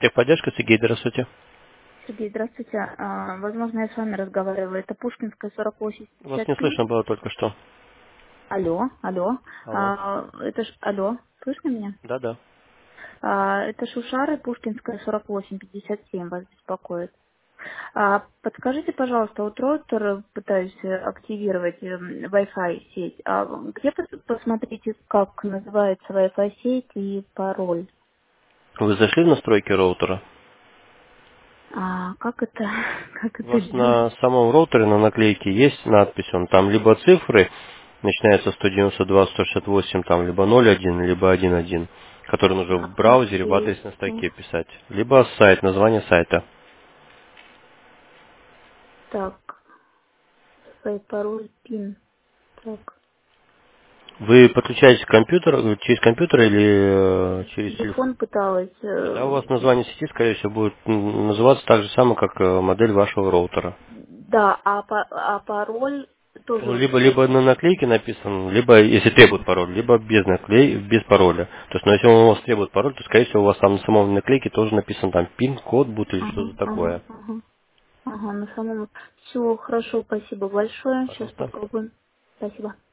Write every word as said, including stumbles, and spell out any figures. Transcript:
Техподдержка, Сергей, здравствуйте. Сергей, здравствуйте. А, возможно, я с вами разговаривала. Это Пушкинская, сорок восемь Вас пятьдесят не семь. слышно было только что. Алло, алло. Алло. А, это ж, алло, слышно меня? Да-да. А, это Шушары, Пушкинская, сорок восемь пятьдесят семь вас беспокоит. А, подскажите, пожалуйста, вот роутер пытаюсь э, активировать эм, Wi-Fi сеть. А где пос- посмотрите, как называется Wi-Fi сеть и пароль? Вы зашли в настройки роутера? А, как это, как У это вас сделать? на самом роутере на наклейке есть надпись, он там либо цифры, начинается сто девяносто два сто шестьдесят восемь, там либо ноль один, либо один один, который нужно в А, браузере в окей. адресной строке писать. Либо сайт, название сайта. Так, свой пароль, пин. Так. Вы подключаетесь к компьютеру, через компьютер или э, через телефон? Телефон пыталась. Тогда у э, вас название сети, скорее всего, будет м, называться так же самое, как э, модель вашего роутера. Да, а, па- а пароль Ну, тоже. либо, либо на наклейке написан, либо, если требует пароль, либо без наклей, без пароля. То есть, ну, если он у вас требует пароль, то, скорее всего, у вас там на самом наклейке тоже написан там пин-код будет или Ага, что-то ага, такое. ага. Ага, на самом. Все, хорошо, спасибо большое. Сейчас Пожалуйста. попробуем. Спасибо.